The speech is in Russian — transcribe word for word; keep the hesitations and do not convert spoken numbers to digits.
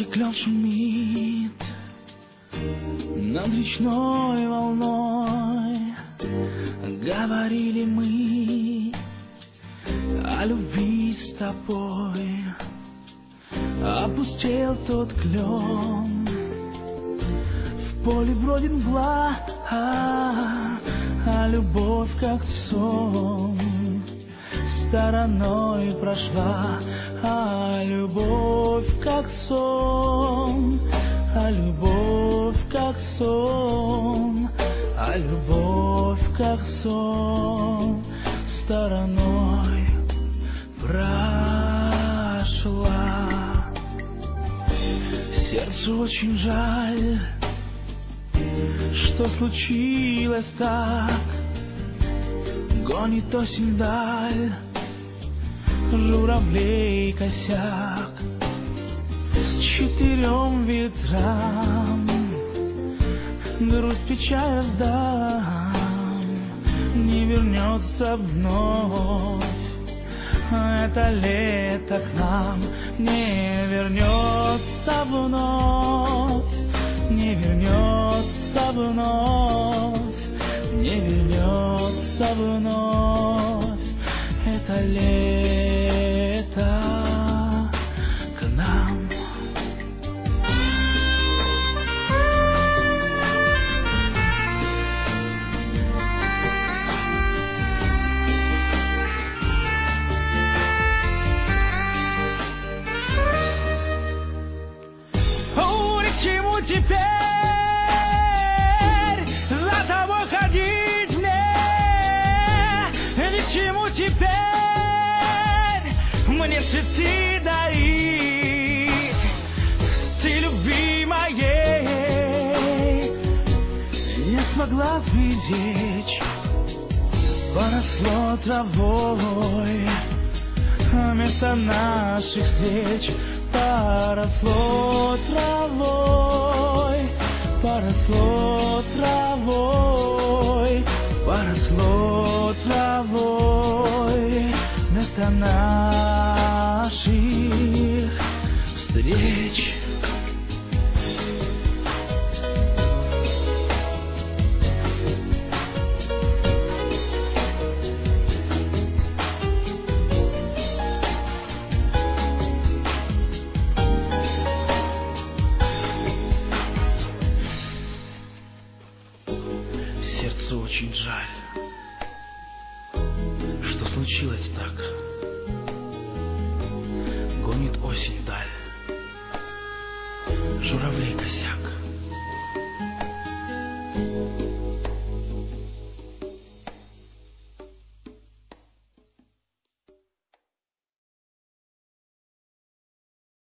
где клен шумит над речной волной. Говорили мы о любви с тобой. Опустел тот клен, в поле бродит мгла, а, а любовь как сон стороной прошла. А любовь как сон, а любовь как сон, а любовь как сон стороной прошла. Сердцу очень жаль, что случилось так. Гонит осень даль, журавлей косяк. Четырем ветрам грусть печаль раздам. Не вернется вновь это лето к нам. Не вернется вновь, не вернется вновь, не вернется вновь это лето к нам. О, ни к чему теперь за тобой ходить мне, ни к чему теперь мне цветы дарить. Ты любви моей не смогла беречь, поросло травой вместо наших встреч. Поросло травой, поросло травой, поросло травой вместо наших встреч. Сердцу очень жаль, что случилось так. Гонит осень вдаль,